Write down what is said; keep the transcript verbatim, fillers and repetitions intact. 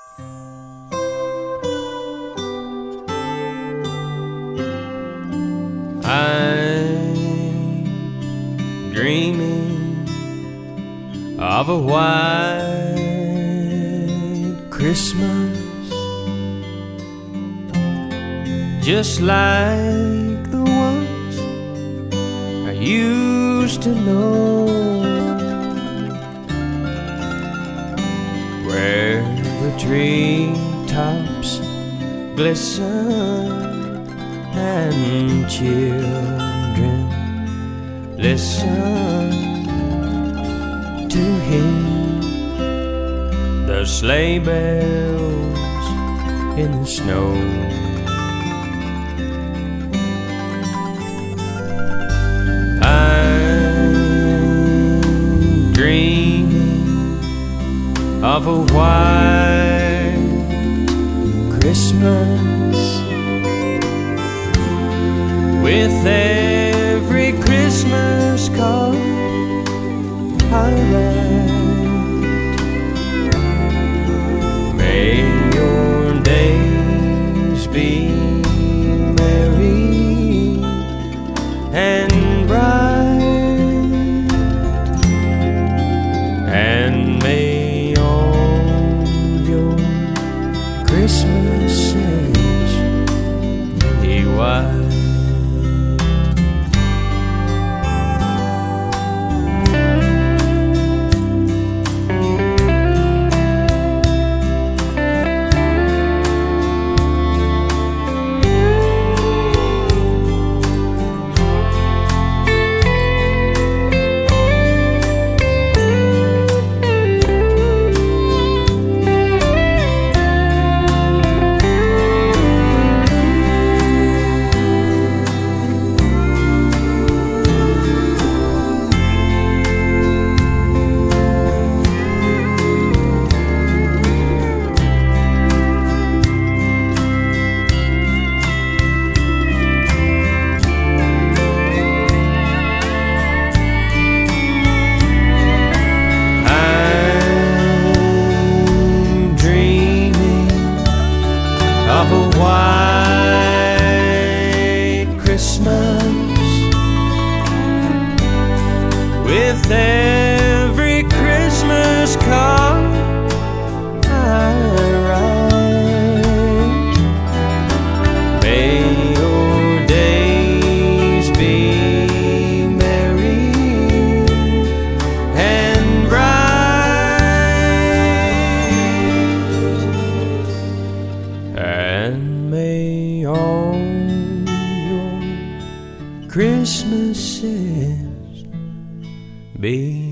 I'm dreaming of a white Christmas, just like the ones I used to know, where the treetops glisten and children listen to hear the sleigh bells in the snow. I'm dreaming of a white Christmas, with every Christmas card I write. May your days be merry and bright, and may all your Christmases be white. Of a white Christmas, with every Christmas card I write. May your days be merry and bright, and may all your Christmases be